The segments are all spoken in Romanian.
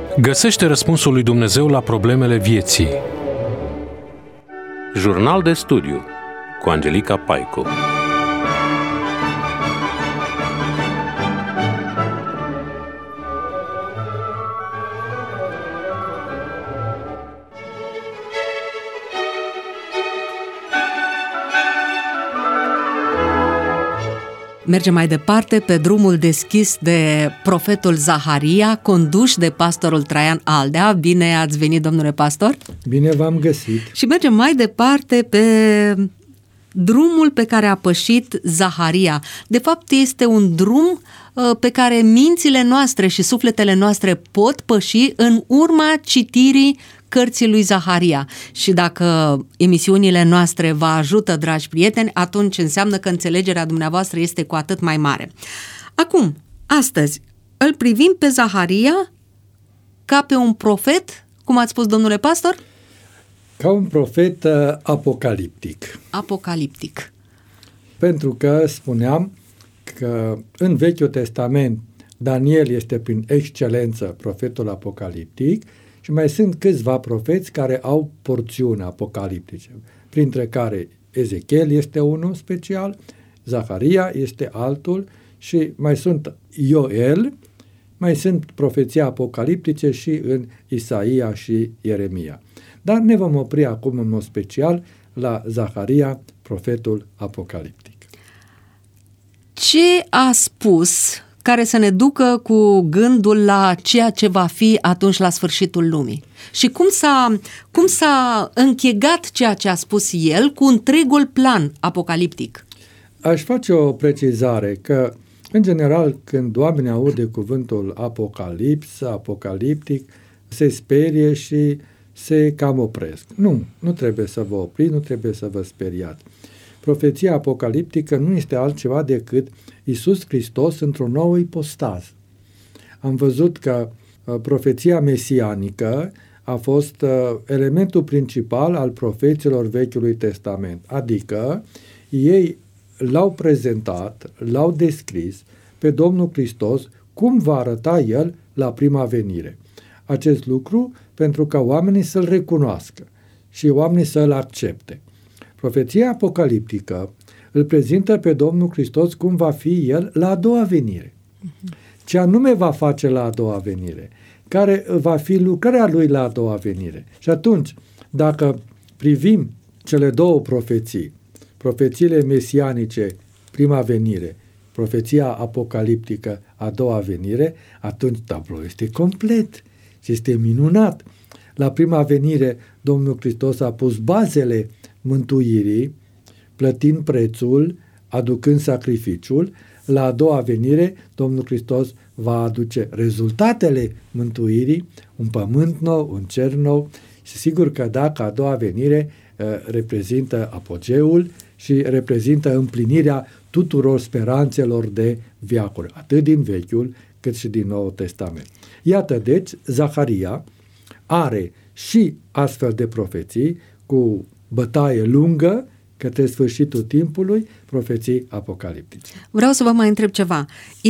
Găsește răspunsul lui Dumnezeu la problemele vieții. Jurnal de studiu cu Angelica Paicu. Mergem mai departe pe drumul deschis de profetul Zaharia, conduși de pastorul Traian Aldea. Bine ați venit, domnule pastor! Bine v-am găsit! Și mergem mai departe pe drumul pe care a pășit Zaharia. De fapt, este un drum pe care mințile noastre și sufletele noastre pot păși în urma citirii cărții lui Zaharia. Și dacă emisiunile noastre vă ajută, dragi prieteni, atunci înseamnă că înțelegerea dumneavoastră este cu atât mai mare. Acum, astăzi, îl privim pe Zaharia ca pe un profet, cum ați spus, domnule pastor? Ca un profet apocaliptic. Apocaliptic. Pentru că spuneam că în Vechiul Testament Daniel este prin excelență profetul apocaliptic și mai sunt câțiva profeți care au porțiuni apocaliptice, printre care Ezechiel este unul special, Zaharia este altul și mai sunt Ioel, mai sunt profeții apocaliptice și în Isaia și Ieremia. Dar ne vom opri acum în mod special la Zaharia, profetul apocaliptic. Ce a spus care să ne ducă cu gândul la ceea ce va fi atunci la sfârșitul lumii? Și cum s-a închegat ceea ce a spus el cu întregul plan apocaliptic? Aș face o precizare că, în general, când oamenii aud de cuvântul apocaliptic, se sperie și se cam opresc. Nu trebuie să vă opriți, nu trebuie să vă speriați. Profeția apocaliptică nu este altceva decât Iisus Hristos într-o nouă ipostază. Am văzut că profeția mesianică a fost elementul principal al profeților Vechiului Testament, adică ei l-au prezentat, l-au descris pe Domnul Hristos cum va arăta El la prima venire. Acest lucru pentru ca oamenii să-L recunoască și oamenii să-L accepte. Profeția apocaliptică îl prezintă pe Domnul Hristos cum va fi El la a doua venire. Ce anume va face la a doua venire? Care va fi lucrarea Lui la a doua venire? Și atunci, dacă privim cele două profeții, profețiile mesianice, prima venire, profeția apocaliptică, a doua venire, atunci tabloul este complet și este minunat. La prima venire, Domnul Hristos a pus bazele mântuirii, plătind prețul, aducând sacrificiul. La a doua venire, Domnul Hristos va aduce rezultatele mântuirii, un pământ nou, un cer nou și sigur că dacă a doua venire reprezintă apogeul și reprezintă împlinirea tuturor speranțelor de veacuri, atât din Vechiul cât și din Noul Testament. Iată deci, Zaharia are și astfel de profeții cu bătaie lungă către sfârșitul timpului, profeții apocaliptice. Vreau să vă mai întreb ceva.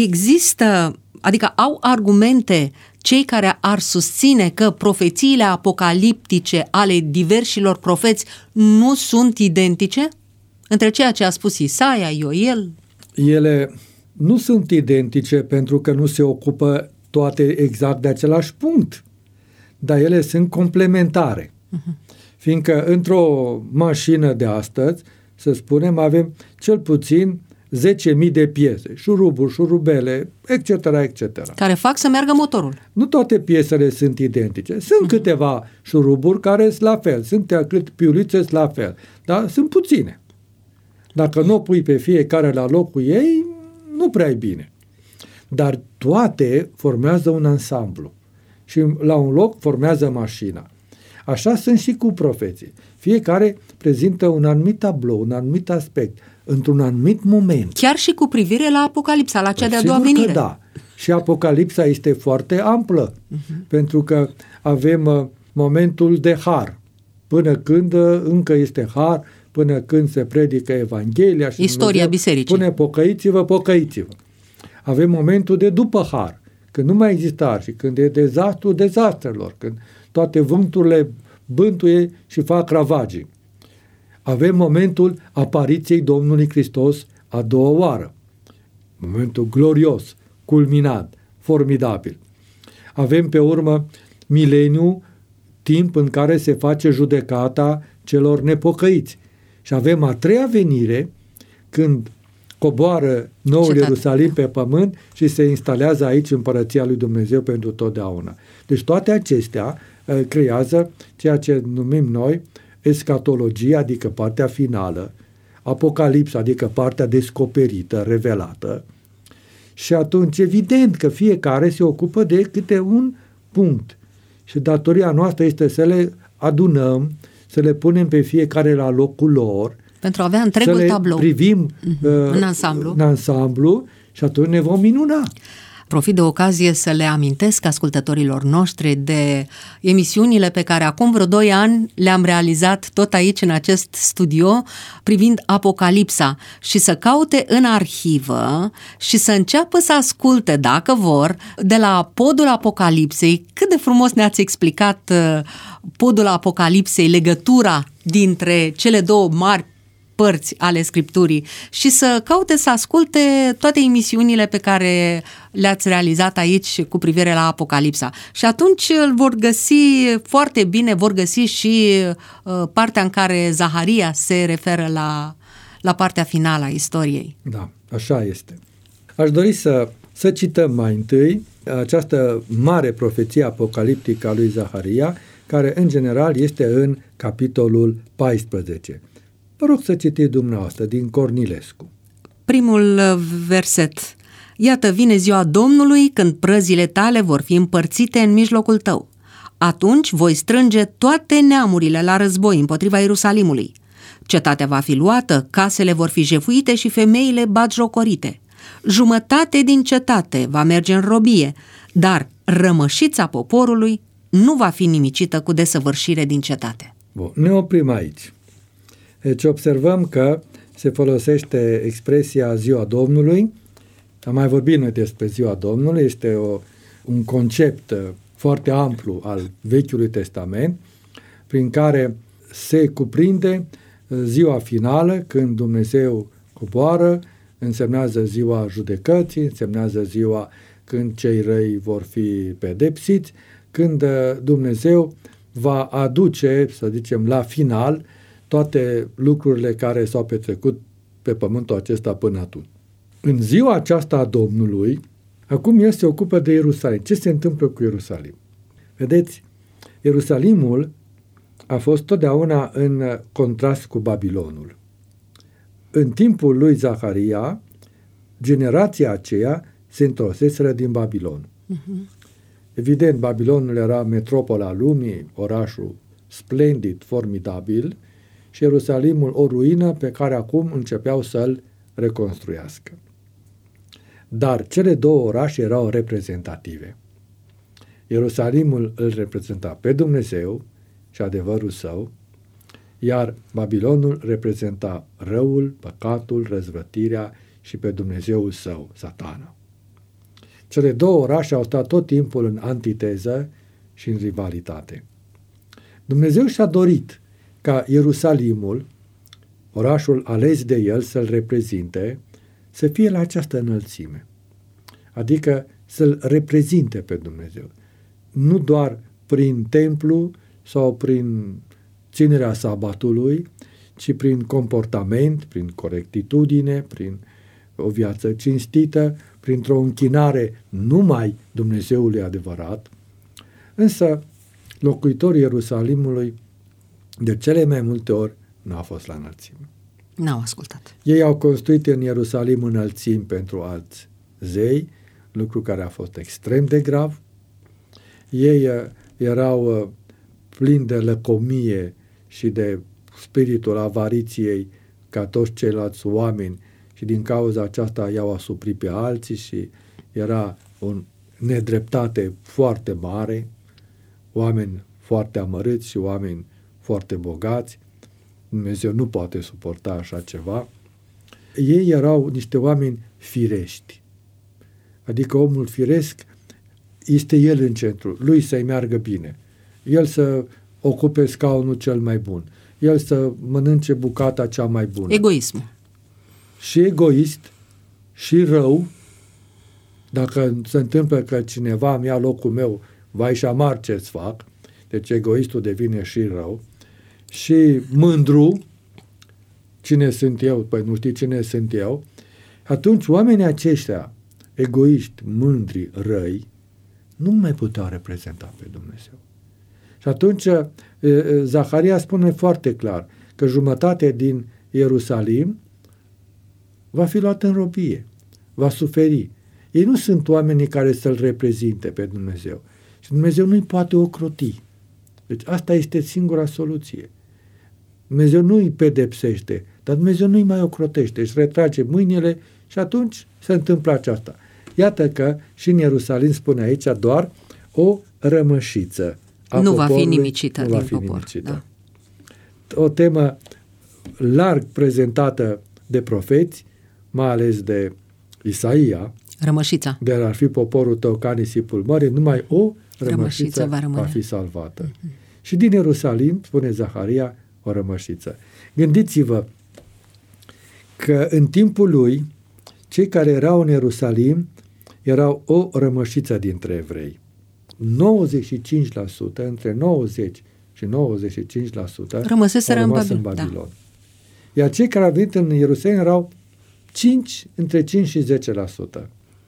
Adică au argumente cei care ar susține că profețiile apocaliptice ale diversilor profeți nu sunt identice între ceea ce a spus Isaia, Ioel? Ele nu sunt identice pentru că nu se ocupă toate exact de același punct, dar ele sunt complementare. Fiindcă într-o mașină de astăzi, să spunem, avem cel puțin 10.000 de piese, șuruburi, șurubele, etc., etc. Care fac să meargă motorul. Nu toate piesele sunt identice. Sunt câteva șuruburi care sunt la fel, sunt piulițe sunt la fel, dar sunt puține. Dacă nu o pui pe fiecare la locul ei, nu prea e bine. Dar toate formează un ansamblu și la un loc formează mașina. Așa sunt și cu profeții. Fiecare prezintă un anumit tablou, un anumit aspect, într-un anumit moment. Chiar și cu privire la Apocalipsa, la cea de-a doua venire. Că da. Și Apocalipsa este foarte amplă, pentru că avem momentul de har, până când încă este har, până când se predică Evanghelia și istoria bisericii. Spune pocăiți-vă, pocăiți-vă. Avem momentul de după har, când nu mai există arși, când e dezastrelor, când toate vânturile bântuie și fac ravagii. Avem momentul apariției Domnului Hristos a doua oară. Momentul glorios, culminant, formidabil. Avem pe urmă mileniu, timp în care se face judecata celor nepocăiți. Și avem a treia venire, când coboară noul Ierusalim pe pământ și se instalează aici împărăția lui Dumnezeu pentru totdeauna. Deci toate acestea creează ceea ce numim noi escatologie, adică partea finală, apocalipsa, adică partea descoperită, revelată. Și atunci, evident că fiecare se ocupă de câte un punct. Și datoria noastră este să le adunăm, să le punem pe fiecare la locul lor, pentru a avea întregul tablou. Să le privim în ansamblu și atunci ne vom minuna. Profit de ocazie să le amintesc ascultătorilor noștri de emisiunile pe care acum vreo 2 ani le-am realizat tot aici în acest studio privind Apocalipsa și să caute în arhivă și să înceapă să asculte, dacă vor, de la Podul Apocalipsei. Cât de frumos ne-ați explicat Podul Apocalipsei, legătura dintre cele două mari părți ale Scripturii și să caute să asculte toate emisiunile pe care le-ați realizat aici cu privire la Apocalipsa. Și atunci îl vor găsi foarte bine, vor găsi și partea în care Zaharia se referă la partea finală a istoriei. Da, așa este. Aș dori să cităm mai întâi această mare profeție apocaliptică a lui Zaharia, care în general este în capitolul 14. Vă rog să citiți dumneavoastră din Cornilescu. Primul verset. Iată, vine ziua Domnului când prăzile tale vor fi împărțite în mijlocul tău. Atunci voi strânge toate neamurile la război împotriva Ierusalimului. Cetatea va fi luată, casele vor fi jefuite și femeile batjocorite. Jumătate din cetate va merge în robie, dar rămășița poporului nu va fi nimicită cu desăvârșire din cetate. Bun, ne oprim aici. Deci observăm că se folosește expresia ziua Domnului. Am mai vorbit noi despre ziua Domnului, este un concept foarte amplu al Vechiului Testament, prin care se cuprinde ziua finală, când Dumnezeu coboară, însemnează ziua judecății, însemnează ziua când cei răi vor fi pedepsiți, când Dumnezeu va aduce, să zicem, la final, toate lucrurile care s-au petrecut pe pământul acesta până atunci. În ziua aceasta a Domnului, acum el se ocupă de Ierusalim. Ce se întâmplă cu Ierusalim? Vedeți, Ierusalimul a fost totdeauna în contrast cu Babilonul. În timpul lui Zaharia, generația aceea se întorseseră din Babilon. Evident, Babilonul era metropola lumii, orașul splendid, formidabil, și Ierusalimul o ruină pe care acum începeau să-l reconstruiască. Dar cele două orașe erau reprezentative. Ierusalimul îl reprezenta pe Dumnezeu și adevărul său, iar Babilonul reprezenta răul, păcatul, răzvrătirea și pe Dumnezeul său, Satana. Cele două orașe au stat tot timpul în antiteză și în rivalitate. Dumnezeu și-a dorit ca Ierusalimul, orașul ales de el să-l reprezinte, să fie la această înălțime. Adică să-l reprezinte pe Dumnezeu. Nu doar prin templu sau prin ținerea sabatului, ci prin comportament, prin corectitudine, prin o viață cinstită, printr-o închinare numai Dumnezeului adevărat. Însă, locuitorii Ierusalimului de cele mai multe ori nu au fost la înălțime. N-au ascultat. Ei au construit în Ierusalim înălțimi pentru alți zei, lucru care a fost extrem de grav. Ei erau plini de lăcomie și de spiritul avariției ca toți ceilalți oameni și din cauza aceasta i-au asuprit pe alții și era o nedreptate foarte mare, oameni foarte amărâți și oameni foarte bogați. Dumnezeu nu poate suporta așa ceva. Ei erau niște oameni firești. Adică omul firesc este el în centru, lui să-i meargă bine, el să ocupe scaunul cel mai bun, el să mănânce bucata cea mai bună. Egoismul. Și egoist, și rău, dacă se întâmplă că cineva îmi ia locul meu, vai și amar ce-ți fac, deci egoistul devine și rău, și mândru, cine sunt eu? Păi nu știi cine sunt eu? Atunci oamenii aceștia, egoiști, mândri, răi, nu mai puteau reprezenta pe Dumnezeu. Și atunci Zaharia spune foarte clar că jumătate din Ierusalim va fi luată în robie, va suferi. Ei nu sunt oamenii care să-L reprezinte pe Dumnezeu. Și Dumnezeu nu-i poate ocroti. Deci asta este singura soluție. Dumnezeu nu îi pedepsește, dar Dumnezeu nu îi mai ocrotește, își retrage mâinile și atunci se întâmplă aceasta. Iată că și în Ierusalim spune aici doar o rămășiță a nu poporului, va fi nimicită nu din va fi popor. nimicită. Da. O temă larg prezentată de profeți, mai ales de Isaia, Rămășița. de ar fi poporul tău ca nisipul mării, numai o rămășiță va fi salvată. Și din Ierusalim, spune Zaharia, o rămășiță. Gândiți-vă că în timpul lui, cei care erau în Ierusalim erau o rămășiță dintre evrei. 95%, între 90 și 95% rămăseseră au rămas în Babilon. Babilon. Da. Iar cei care au venit în Ierusalim erau între 5 și 10%.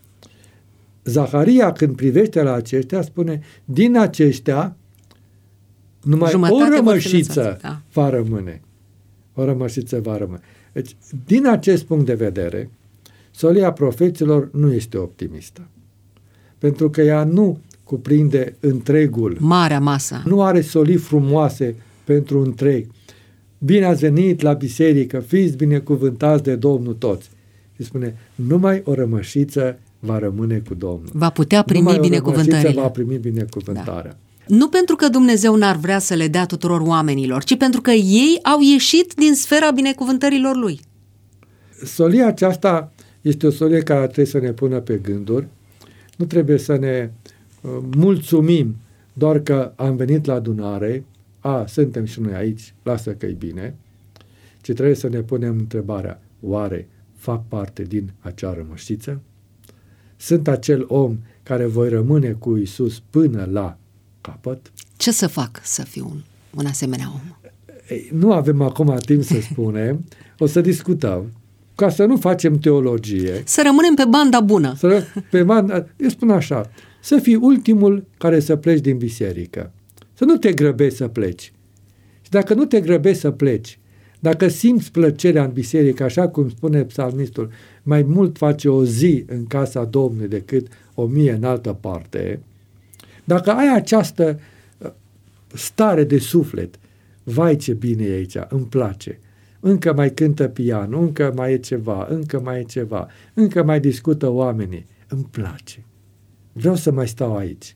Zaharia, când privește la aceștia, spune, din aceștia numai jumătate o rămășiță da. va rămâne. O rămășiță va rămâne. Deci, din acest punct de vedere, solia profeților nu este optimistă. Pentru că ea nu cuprinde întregul. Marea masă. Nu are solii frumoase pentru întreg. Bine ați venit la biserică, fiți binecuvântați de Domnul toți. Și spune, numai o rămășiță va rămâne cu Domnul. Va putea primi binecuvântările. Va primi binecuvântarea. Da. Nu pentru că Dumnezeu n-ar vrea să le dea tuturor oamenilor, ci pentru că ei au ieșit din sfera binecuvântărilor Lui. Solia aceasta este o solie care trebuie să ne pună pe gânduri. Nu trebuie să ne mulțumim doar că am venit la adunare, suntem și noi aici, lasă că-i bine, ci trebuie să ne punem întrebarea, oare fac parte din acea rămășiță? Sunt acel om care voi rămâne cu Iisus până la capăt? Ce să fac să fiu un asemenea om? Nu avem acum timp să spunem, o să discutăm, ca să nu facem teologie. Să rămânem pe banda bună. Eu spun așa, să fii ultimul care să pleci din biserică. Să nu te grăbești să pleci. Și dacă nu te grăbești să pleci, dacă simți plăcerea în biserică, așa cum spune psalmistul, mai mult face o zi în casa Domnului decât 1000 în altă parte, dacă ai această stare de suflet, vai ce bine e aici, îmi place, încă mai cântă pianul, încă mai e ceva, încă mai discută oamenii, îmi place, vreau să mai stau aici.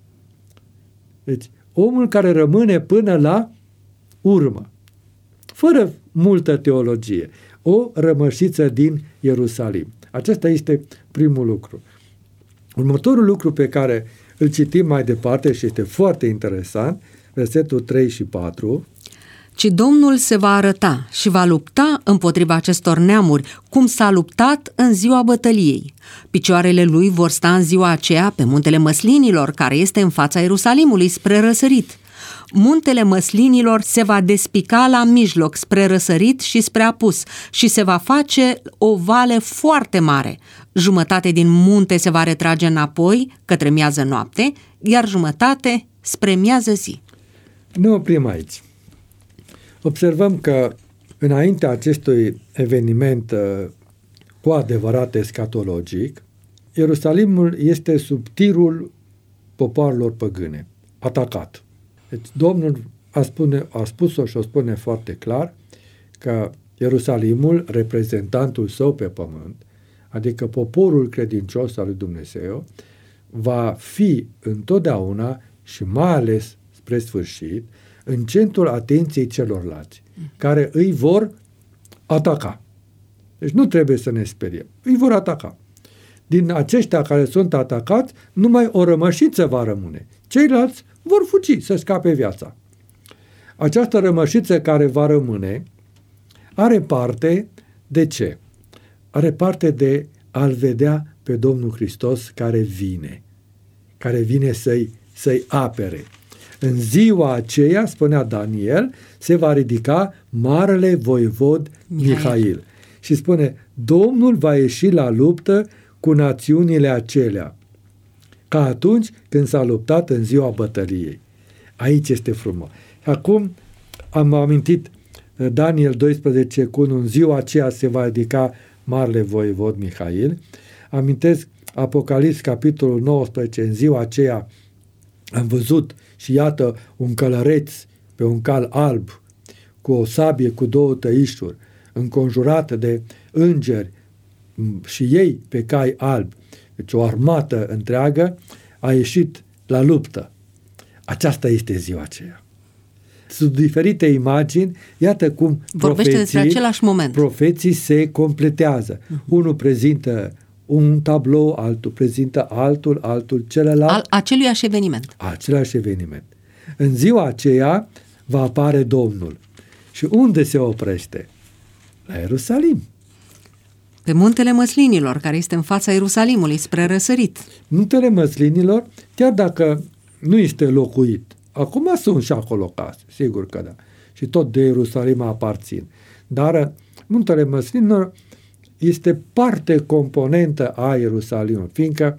Deci, omul care rămâne până la urmă, fără multă teologie, o rămășiță din Ierusalim. Acesta este primul lucru. Următorul lucru pe care îl citim mai departe și este foarte interesant, versetul 3 și 4. Ci Domnul se va arăta și va lupta împotriva acestor neamuri, cum s-a luptat în ziua bătăliei. Picioarele lui vor sta în ziua aceea pe muntele Măslinilor, care este în fața Ierusalimului spre răsărit. Muntele Măslinilor se va despica la mijloc spre răsărit și spre apus și se va face o vale foarte mare. Jumătate din munte se va retrage înapoi către miază noapte, iar jumătate spre miază zi. Ne oprim aici. Observăm că înaintea acestui eveniment cu adevărat escatologic, Ierusalimul este sub tirul popoarelor păgâne, atacat. Deci Domnul a spus-o și o spune foarte clar că Ierusalimul, reprezentantul său pe pământ, adică poporul credincios al lui Dumnezeu, va fi întotdeauna și mai ales spre sfârșit în centrul atenției celorlalți, care îi vor ataca. Deci nu trebuie să ne speriem. Îi vor ataca. din aceștia care sunt atacați, numai o rămășiță va rămâne. Ceilalți vor fugi să scape viața. Această rămășiță care va rămâne are parte de ce? Are parte de a-L vedea pe Domnul Hristos care vine să-i apere. În ziua aceea, spunea Daniel, se va ridica marele voievod Mihail. Și spune, Domnul va ieși la luptă cu națiunile acelea, ca atunci când s-a luptat în ziua bătăliei. Aici este frumos. Acum am amintit Daniel 12 cu în ziua aceea se va ridica marele voievod Mihail. Amintesc Apocalips, capitolul 19, în ziua aceea am văzut și iată un călăreț pe un cal alb, cu o sabie cu 2 tăișuri, înconjurată de îngeri și ei pe cai albi. Deci o armată întreagă a ieșit la luptă. Aceasta este ziua aceea. Sub diferite imagini, iată cum vorbește despre același moment. Profeții se completează. Unul prezintă un tablou, altul prezintă altul celălalt. Aceluiași eveniment. Același eveniment. În ziua aceea va apare Domnul. Și unde se oprește? La Ierusalim. Pe Muntele Măslinilor, care este în fața Ierusalimului, spre răsărit. Muntele Măslinilor, chiar dacă nu este locuit, acum sunt și acolo case, sigur că da. Și tot de Ierusalim aparțin. Dar Muntele Măslinilor este parte componentă a Ierusalimului, fiindcă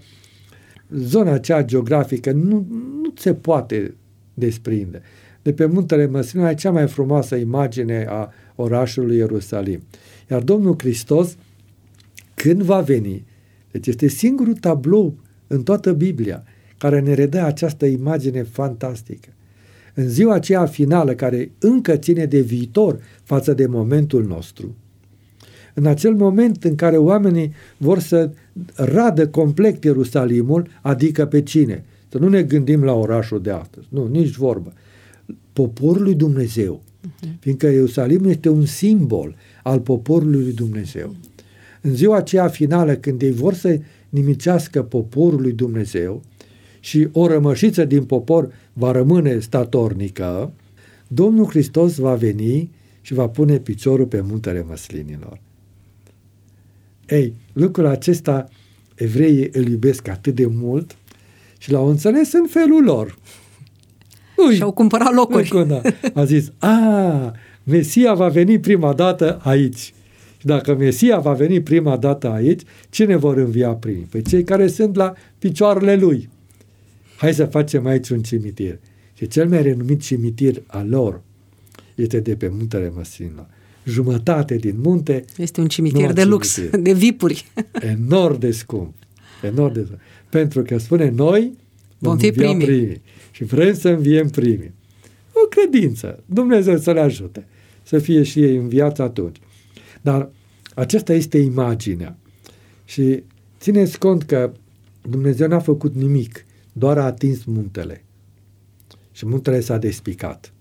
zona aceea geografică nu se poate desprinde. De pe Muntele Măslinilor e cea mai frumoasă imagine a orașului Ierusalim. Iar Domnul Hristos, când va veni, deci este singurul tablou în toată Biblia care ne redă această imagine fantastică. În ziua aceea finală, care încă ține de viitor față de momentul nostru, în acel moment în care oamenii vor să radă complet Ierusalimul, adică pe cine? Să nu ne gândim la orașul de astăzi, nu, nici vorbă. Poporul lui Dumnezeu, fiindcă Ierusalimul este un simbol al poporului lui Dumnezeu. În ziua aceea finală, când ei vor să nimicească poporul lui Dumnezeu și o rămășiță din popor va rămâne statornică, Domnul Hristos va veni și va pune piciorul pe Muntele Măslinilor. Ei, lucrul acesta evreii îl iubesc atât de mult și l-au înțeles în felul lor. Și-au cumpărat locuri. A zis, Mesia va veni prima dată aici. Și dacă Mesia va veni prima dată aici, cine vor învia primii? Păi cei care sunt la picioarele lui. Hai să facem aici un cimitir. Și cel mai renumit cimitir al lor este de pe Muntele Măslinilor. Jumătate din munte este un cimitir de lux, de vipuri. Enorm de scump. Pentru că spune, noi vom fi primii. Și vrem să înviem primii. O credință. Dumnezeu să le ajute. Să fie și ei înviați atunci. Dar aceasta este imaginea. Și țineți cont că Dumnezeu n-a făcut nimic. Doar a atins muntele. Și muntele s-a despicat.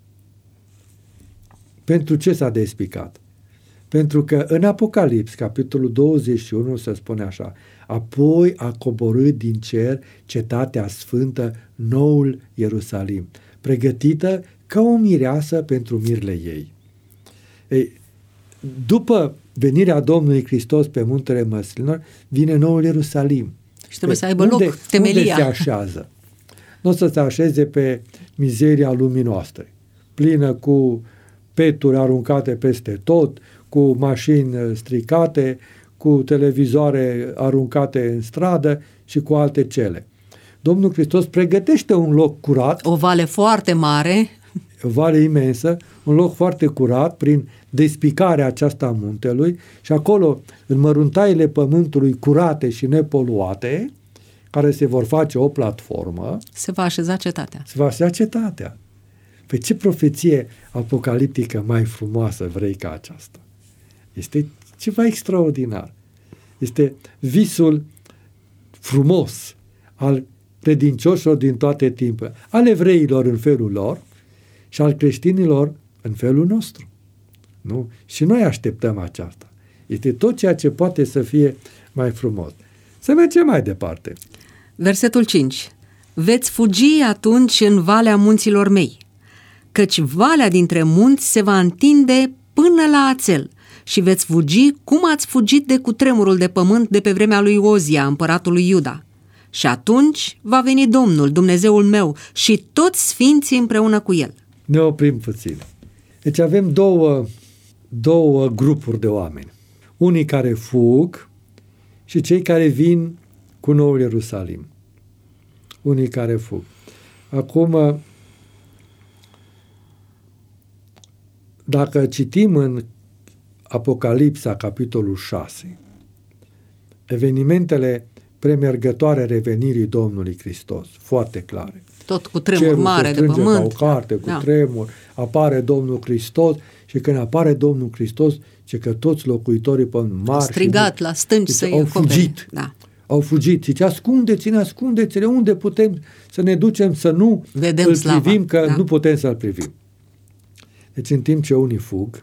Pentru ce s-a despicat? Pentru că în Apocalips, capitolul 21, se spune așa, apoi a coborât din cer cetatea sfântă, noul Ierusalim, pregătită ca o mireasă pentru mirele ei. Ei, după venirea Domnului Hristos pe Muntele Măslinilor, vine noul Ierusalim. Și trebuie să aibă loc temelia. Unde se așează? Nu o să se așeze pe mizeria lumii noastre, plină cu peturi aruncate peste tot, cu mașini stricate, cu televizoare aruncate în stradă și cu alte cele. Domnul Hristos pregătește un loc curat. O vale foarte mare. O vale imensă, un loc foarte curat prin despicarea aceasta a muntelui și acolo, în măruntaile pământului curate și nepoluate, care se vor face o platformă, se va așeza cetatea. Se va așeza cetatea. Pe ce profeție apocaliptică mai frumoasă vrei ca aceasta? Este ceva extraordinar. Este visul frumos al credincioșilor din toate timpurile, al evreilor în felul lor și al creștinilor în felul nostru. Nu? Și noi așteptăm aceasta. Este tot ceea ce poate să fie mai frumos. Să mergem mai departe. Versetul 5. Veți fugi atunci în valea munților mei, căci valea dintre munți se va întinde până la Ațel și veți fugi cum ați fugit de cutremurul de pământ de pe vremea lui Ozia, împăratul lui Iuda. Și atunci va veni Domnul, Dumnezeul meu, și toți sfinții împreună cu el. Ne oprim puțin. Deci avem două grupuri de oameni. Unii care fug și cei care vin cu Noul Ierusalim. Unii care fug. Acum, dacă citim în Apocalipsa, capitolul 6, evenimentele premergătoare revenirii Domnului Hristos, foarte clare. Tot cu tremur mare de pământ. Ca o carte, cu tremur, apare Domnul Hristos și când apare Domnul Hristos, ce că toți locuitorii pe mari strigat la stânci să-i au fugit. Da. Au fugit. Zice, ascundeți-ne, unde putem să ne ducem să nu vedem îl slava. Privim, că nu putem să-l privim. Deci în timp ce unii fug,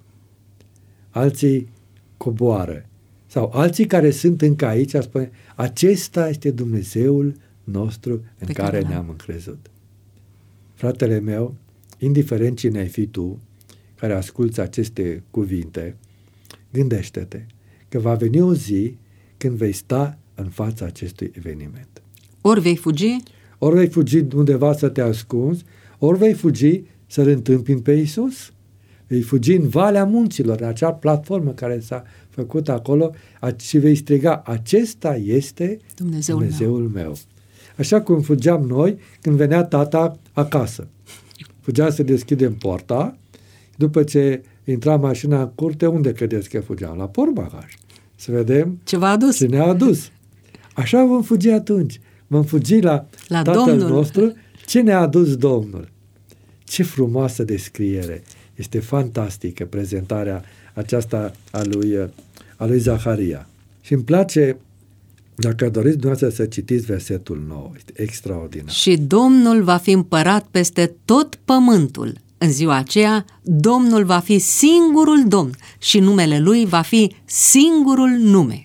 alții coboară. Sau alții care sunt încă aici, spune, acesta este Dumnezeul nostru în care ne-am încrezut. Fratele meu, indiferent cine ai fi tu, care asculți aceste cuvinte, gândește-te că va veni o zi când vei sta în fața acestui eveniment. Ori vei fugi, ori vei fugi undeva să te ascunzi, ori vei fugi să-L întâmpini pe Iisus. Vei fugi în Valea Munților, în acea platformă care s-a făcut acolo și vei striga, acesta este Dumnezeul meu. Așa cum fugeam noi când venea tata acasă. Fugeam să deschidem porta, după ce intra mașina în curte, unde credeți că fugeam? La portbagaj. Să vedem ce ne-a adus. Așa vom fugi atunci. Vom fugi la Tatăl Domnul nostru, ce ne-a adus Domnul. Ce frumoasă descriere. Este fantastică prezentarea aceasta a lui Zaharia. Și îmi place, dacă doriți dumneavoastră să citiți versetul 9, este extraordinar. Și Domnul va fi împărat peste tot pământul. În ziua aceea, Domnul va fi singurul Domn și numele Lui va fi singurul nume.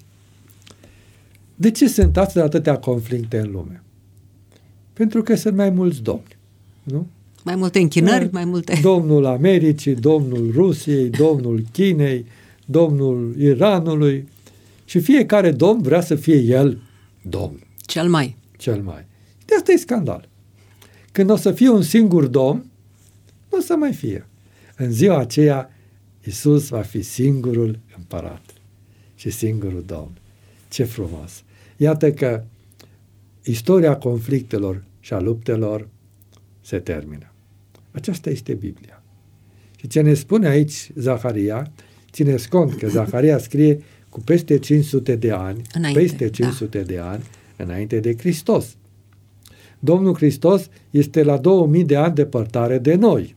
De ce sunt atâtea conflicte în lume? Pentru că sunt mai mulți domni, nu? Mai multe închinări, mai multe... Domnul Americii, Domnul Rusiei, Domnul Chinei, Domnul Iranului și fiecare domn vrea să fie el domn. Cel mai. De asta e scandal. Când o să fie un singur domn, nu o să mai fie. În ziua aceea, Iisus va fi singurul împărat și singurul domn. Ce frumos! Iată că istoria conflictelor și a luptelor se termină. Aceasta este Biblia. Și ce ne spune aici Zaharia, țineți cont că Zaharia scrie cu peste 500 de ani, de ani înainte de Hristos. Domnul Hristos este la 2000 de ani departare de noi.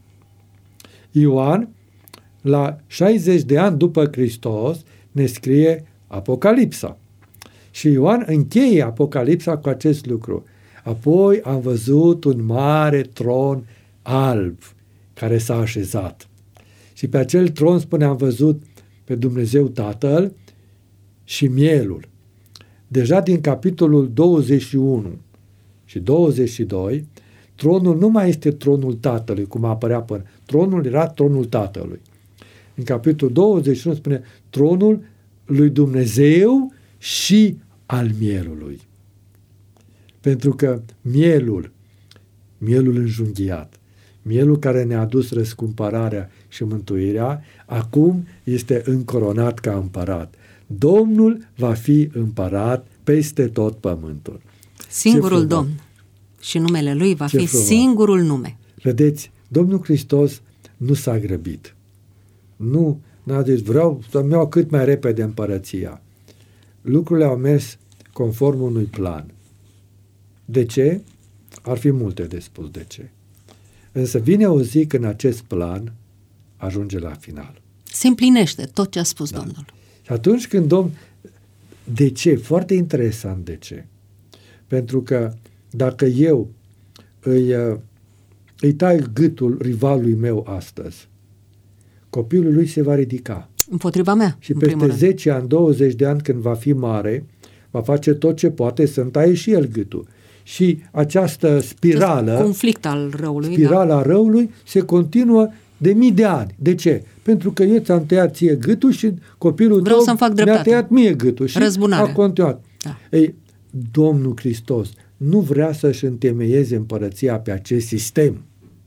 Ioan, la 60 de ani după Hristos, ne scrie Apocalipsa. Și Ioan încheie Apocalipsa cu acest lucru. Apoi am văzut un mare tron alb care s-a așezat. Și pe acel tron, spune, am văzut pe Dumnezeu Tatăl și mielul. Deja din capitolul 21 și 22, tronul nu mai este tronul Tatălui, cum apărea până. Tronul era tronul Tatălui. În capitolul 21 spune tronul lui Dumnezeu și al mielului. Pentru că mielul înjunghiat, mielul care ne-a adus răscumpărarea și mântuirea, acum este încoronat ca împărat. Domnul va fi împărat peste tot pământul. Singurul Domn. Și numele Lui va fi singurul nume. Vedeți, Domnul Hristos nu s-a grăbit. Nu a zis, vreau să-mi iau cât mai repede împărăția. Lucrurile au mers conform unui plan. De ce? Ar fi multe de spus de ce. Însă vine o zi când acest plan ajunge la final. Se împlinește tot ce a spus Domnul. Și atunci când de ce? Foarte interesant de ce. Pentru că dacă eu îi tai gâtul rivalului meu astăzi, copilul lui se va ridica. Împotriva mea. Și peste 10 ani, 20 de ani, când va fi mare, va face tot ce poate să întaie și el gâtul. Și această spirală, conflict al răului, spirala răului se continuă de mii de ani. De ce? Pentru că eu ți-am tăiat ție gâtul și copilul vreau tău să-mi fac mi-a dreptate. tăiat mie gâtul și Răzbunare. a continuat. Da. Ei, Domnul Hristos nu vrea să-și întemeieze împărăția pe acest sistem.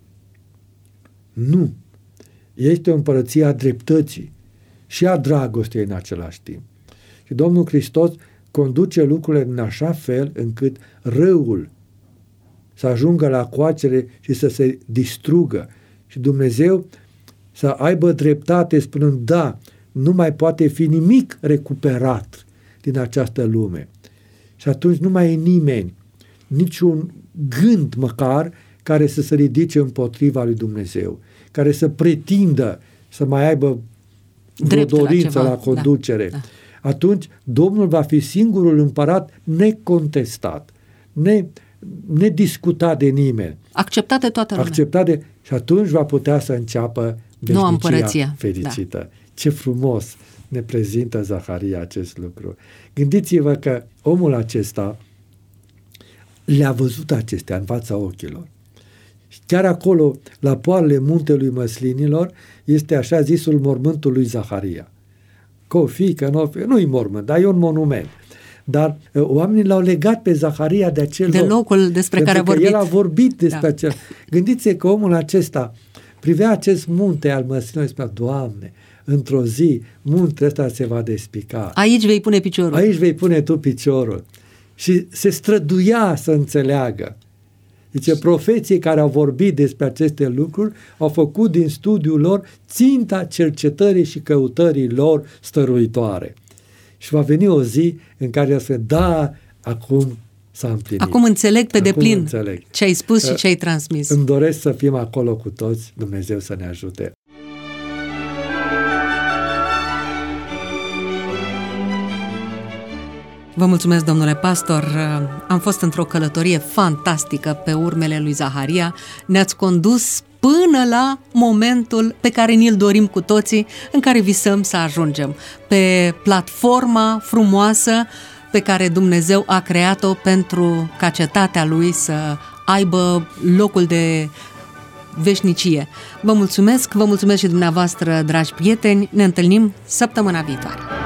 Nu. Este o împărăție a dreptății și a dragostei în același timp. Și Domnul Hristos conduce lucrurile în așa fel încât răul să ajungă la coacere și să se distrugă. Și Dumnezeu să aibă dreptate spunând, da, nu mai poate fi nimic recuperat din această lume. Și atunci nu mai e nimeni, niciun gând măcar, care să se ridice împotriva lui Dumnezeu, care să pretindă să mai aibă vreo dorință la conducere. Da. Atunci Domnul va fi singurul împărat necontestat, nediscutat de nimeni. Acceptat de toată lumea. Acceptat de, și atunci va putea să înceapă veșnicia fericită. Da. Ce frumos ne prezintă Zaharia acest lucru. Gândiți-vă că omul acesta le-a văzut acestea în fața ochilor. Chiar acolo, la poalele muntelui Măslinilor, este așa zisul mormântul lui Zaharia. Că o fi, că nu o fi, nu-i mormânt, dar e un monument. Dar oamenii l-au legat pe Zaharia de acel de locul despre care a vorbit. El a vorbit despre acel. Gândiți-vă că omul acesta privea acest munte al Măslinilor și spunea, Doamne, într-o zi muntele ăsta se va despica. Aici vei pune piciorul. Aici vei pune tu piciorul. Și se străduia să înțeleagă. Zice, profeții care au vorbit despre aceste lucruri au făcut din studiul lor ținta cercetării și căutării lor stăruitoare. Și va veni o zi în care el spune, da, acum s-a împlinit. Acum înțeleg pe deplin ce ai spus și ce ai transmis. Îmi doresc să fim acolo cu toți, Dumnezeu să ne ajute. Vă mulțumesc, domnule pastor. Am fost într-o călătorie fantastică pe urmele lui Zaharia. Ne-ați condus până la momentul pe care ni-l dorim cu toții, în care visăm să ajungem. Pe platforma frumoasă pe care Dumnezeu a creat-o pentru ca cetatea lui să aibă locul de veșnicie. Vă mulțumesc și dumneavoastră, dragi prieteni. Ne întâlnim săptămâna viitoare.